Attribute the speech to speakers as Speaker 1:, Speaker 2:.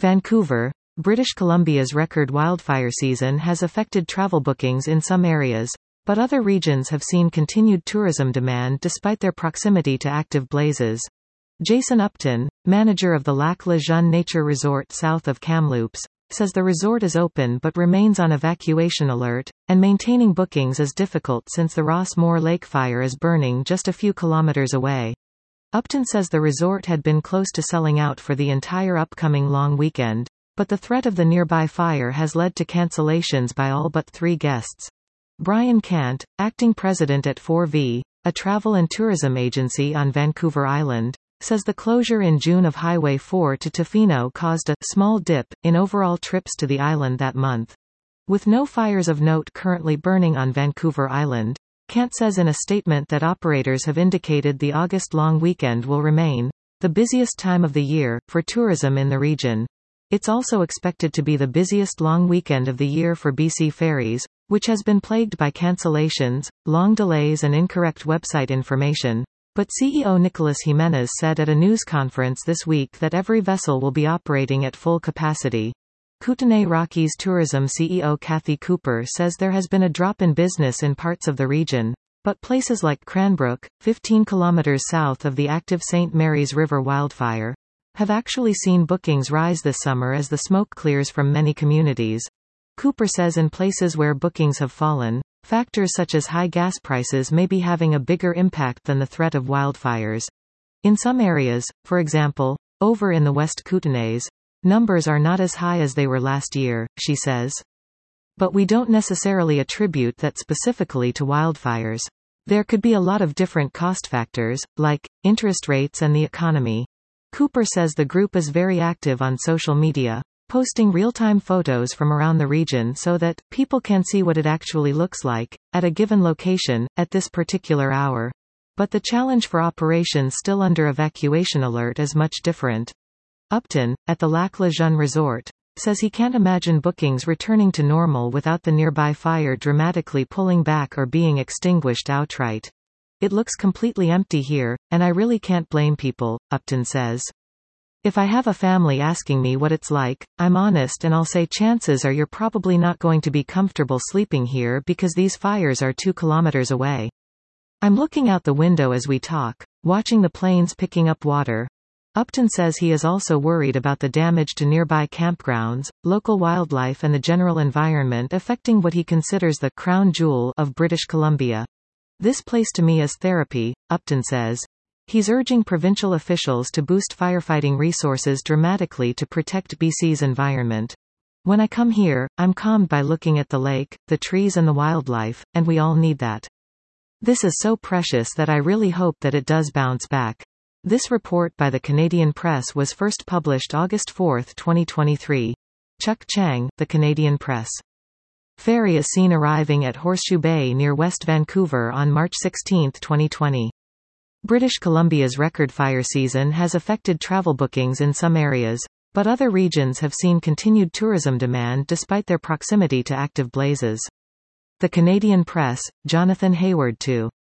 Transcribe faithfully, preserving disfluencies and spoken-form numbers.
Speaker 1: Vancouver, British Columbia's record wildfire season has affected travel bookings in some areas, but other regions have seen continued tourism demand despite their proximity to active blazes. Jason Upton, manager of the Lac La Jeune Nature Resort south of Kamloops, says the resort is open but remains on evacuation alert, and maintaining bookings is difficult since the Ross Moore Lake fire is burning just a few kilometers away. Upton says the resort had been close to selling out for the entire upcoming long weekend, but the threat of the nearby fire has led to cancellations by all but three guests. Brian Cant, acting president at four V, a travel and tourism agency on Vancouver Island, says the closure in June of Highway four to Tofino caused a small dip in overall trips to the island that month. With no fires of note currently burning on Vancouver Island, Cant says in a statement that operators have indicated the August long weekend will remain the busiest time of the year for tourism in the region. It's also expected to be the busiest long weekend of the year for B C Ferries, which has been plagued by cancellations, long delays and incorrect website information. But C E O Nicolas Jimenez said at a news conference this week that every vessel will be operating at full capacity. Kootenay Rockies Tourism C E O Kathy Cooper says there has been a drop in business in parts of the region, but places like Cranbrook, fifteen kilometers south of the active Saint Mary's River wildfire, have actually seen bookings rise this summer as the smoke clears from many communities. Cooper says in places where bookings have fallen, factors such as high gas prices may be having a bigger impact than the threat of wildfires. In some areas, for example, over in the West Kootenays, numbers are not as high as they were last year, she says. But we don't necessarily attribute that specifically to wildfires. There could be a lot of different cost factors, like interest rates and the economy. Cooper says the group is very active on social media, posting real-time photos from around the region so that people can see what it actually looks like at a given location at this particular hour. But the challenge for operations still under evacuation alert is much different. Upton, at the Lac La Jeune Resort, says he can't imagine bookings returning to normal without the nearby fire dramatically pulling back or being extinguished outright. It looks completely empty here, and I really can't blame people, Upton says. If I have a family asking me what it's like, I'm honest and I'll say chances are you're probably not going to be comfortable sleeping here because these fires are two kilometers away. I'm looking out the window as we talk, watching the planes picking up water. Upton says he is also worried about the damage to nearby campgrounds, local wildlife and the general environment affecting what he considers the crown jewel of British Columbia. This place to me is therapy, Upton says. He's urging provincial officials to boost firefighting resources dramatically to protect B C's environment. When I come here, I'm calmed by looking at the lake, the trees and the wildlife, and we all need that. This is so precious that I really hope that it does bounce back. This report by the Canadian Press was first published August fourth, twenty twenty-three. Chuck Chang, The Canadian Press. Ferry is seen arriving at Horseshoe Bay near West Vancouver on March sixteenth, twenty twenty. British Columbia's record fire season has affected travel bookings in some areas, but other regions have seen continued tourism demand despite their proximity to active blazes. The Canadian Press, Jonathan Hayward two.